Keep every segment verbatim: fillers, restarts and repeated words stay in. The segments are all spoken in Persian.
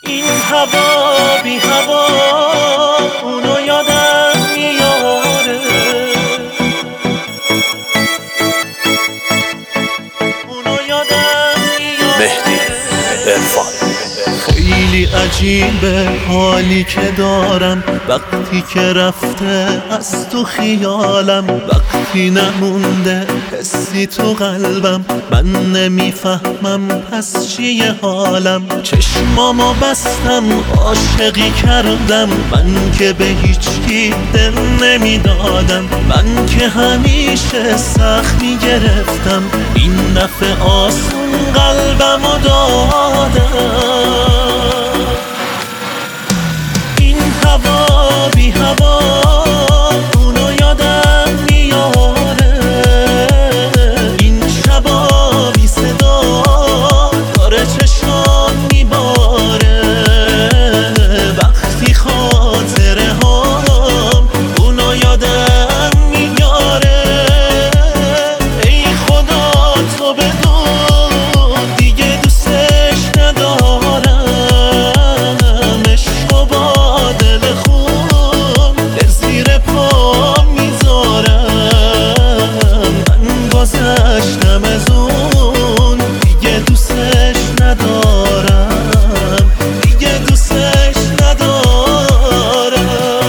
این هوا بی هوا اونو یادم میاره، اونو یادم میاره. مهدی عرفان. خیلی عجیبه حالی که دارم وقتی که رفته از تو خیالم، وقتی نمونده حسی تو قلبم، من نمیفهمم پس چیه حالم. چشمامو بستم عاشقی کردم، من که به هیچکی دل نمیدادم، من که همیشه سخت میگرفتم، این دفعه آسون قلبمو دادم. این هوا بی هوا اونو یادم میاره، این شبا بی صدا داره چشام میباره، وقتی خاطره هام اونو یادم میاره. ای خدا تو بدون دیگه دوستش ندارم، عشق و با دل خون در زیر پا میذارم. من گذشتم از اون دیگه دوستش ندارم، دیگه دوستش ندارم.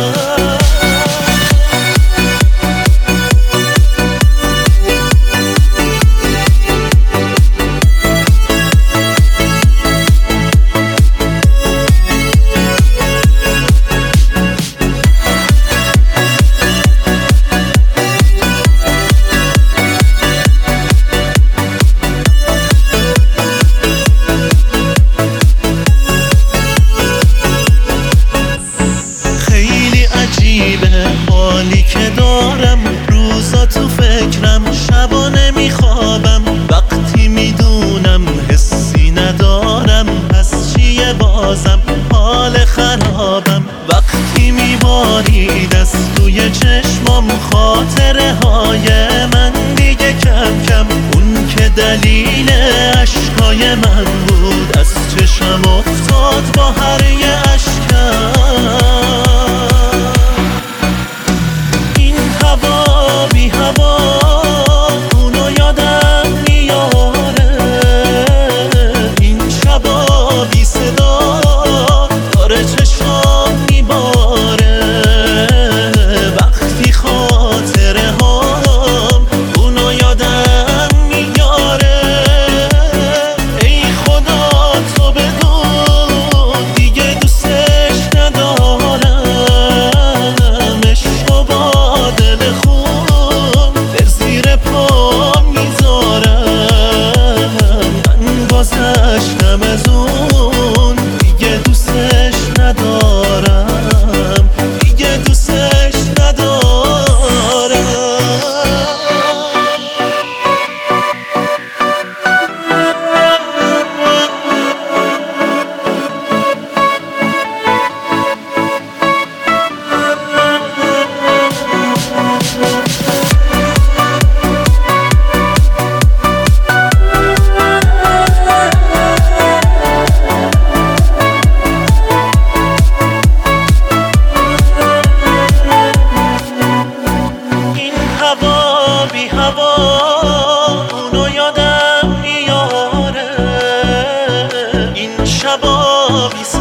حالی که دارم روزا تو فکرم، شبا نمیخوابم، وقتی میدونم حسی ندارم پس چیه بازم حال خرابم. وقتی میبارید از توی چشمام خاطره های من دیگه کم کم، اون که دلیل عشقای من بود از چشم افتاد با هر یه اشکم. هوا بی هوا اونو یادم میاره، این شبا بی صدا داره چشام میباره، وقتی خاطره هام اونو یادم میاره. ای خدا تو بدون دیگه دوستش ندارم، عشق و با دل خون در زیر پا میذارم. من گذشتم از اون دیگه دوستش ندارم، دیگه دوستش ندارم. هوا بی هوا اونو یادم میاره، این شبا بی